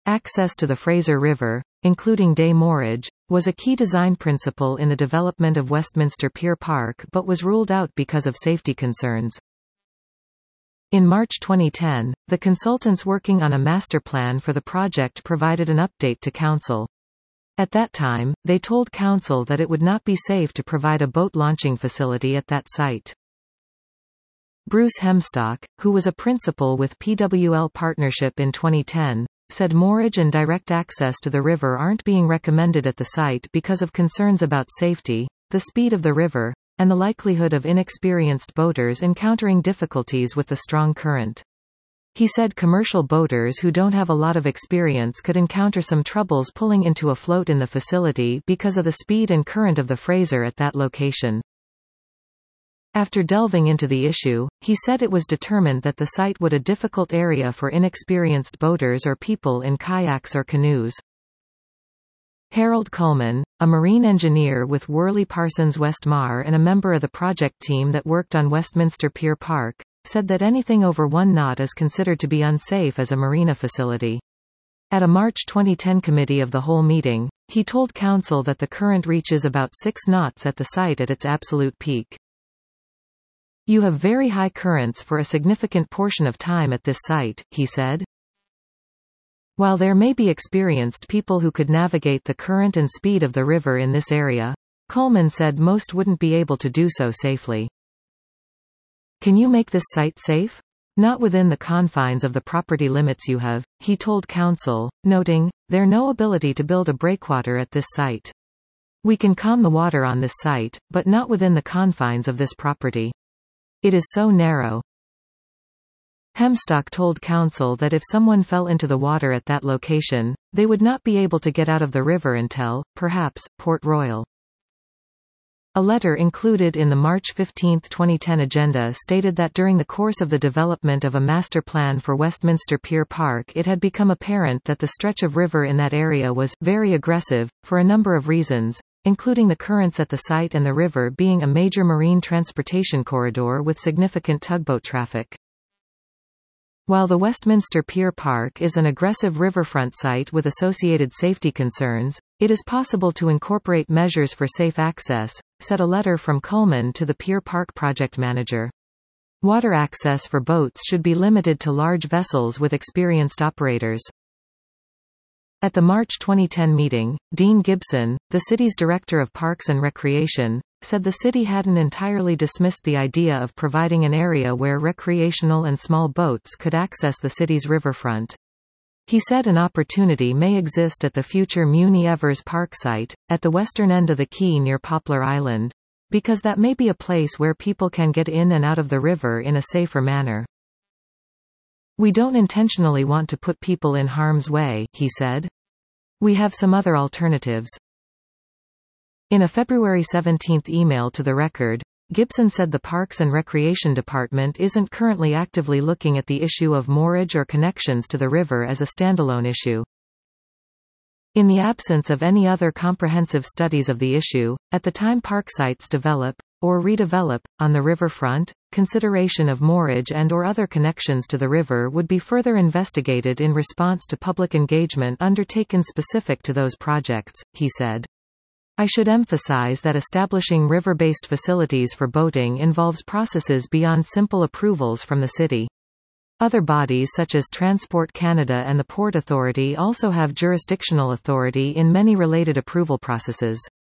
Access to the Fraser River, including day moorage, was a key design principle in the development of Westminster Pier Park but was ruled out because of safety concerns. In March 2010, the consultants working on a master plan for the project provided an update to Council. At that time, they told Council that it would not be safe to provide a boat launching facility at that site. Bruce Hemstock, who was a principal with PWL Partnership in 2010, said moorage and direct access to the river aren't being recommended at the site because of concerns about safety, the speed of the river, and the likelihood of inexperienced boaters encountering difficulties with the strong current. He said commercial boaters who don't have a lot of experience could encounter some troubles pulling into a float in the facility because of the speed and current of the Fraser at that location. After delving into the issue, he said it was determined that the site would a difficult area for inexperienced boaters or people in kayaks or canoes. Harold Coleman, a marine engineer with Worley Parsons Westmar and a member of the project team that worked on Westminster Pier Park, said that anything over 1 knot is considered to be unsafe as a marina facility. At a March 2010 Committee of the Whole meeting, he told Council that the current reaches about 6 knots at the site at its absolute peak. "You have very high currents for a significant portion of time at this site," he said. While there may be experienced people who could navigate the current and speed of the river in this area, Coleman said most wouldn't be able to do so safely. "Can you make this site safe? Not within the confines of the property limits you have," he told Council, noting, "There's no ability to build a breakwater at this site. We can calm the water on this site, but not within the confines of this property. It is so narrow." Hemstock told Council that if someone fell into the water at that location, they would not be able to get out of the river until, perhaps, Port Royal. A letter included in the March 15, 2010 agenda stated that during the course of the development of a master plan for Westminster Pier Park it had become apparent that the stretch of river in that area was very aggressive, for a number of reasons, including the currents at the site and the river being a major marine transportation corridor with significant tugboat traffic. While the Westminster Pier Park is an aggressive riverfront site with associated safety concerns, it is possible to incorporate measures for safe access, said a letter from Coleman to the Pier Park project manager. Water access for boats should be limited to large vessels with experienced operators. At the March 2010 meeting, Dean Gibson, the city's director of Parks and Recreation, said the city hadn't entirely dismissed the idea of providing an area where recreational and small boats could access the city's riverfront. He said an opportunity may exist at the future Muni Evers Park site, at the western end of the quay near Poplar Island, because that may be a place where people can get in and out of the river in a safer manner. "We don't intentionally want to put people in harm's way," he said. "We have some other alternatives." In a February 17 email to the Record, Gibson said the Parks and Recreation Department isn't currently actively looking at the issue of moorage or connections to the river as a standalone issue. In the absence of any other comprehensive studies of the issue, at the time park sites develop, or redevelop, on the riverfront, consideration of moorage and or other connections to the river would be further investigated in response to public engagement undertaken specific to those projects, he said. "I should emphasize that establishing river-based facilities for boating involves processes beyond simple approvals from the city. Other bodies such as Transport Canada and the Port Authority also have jurisdictional authority in many related approval processes."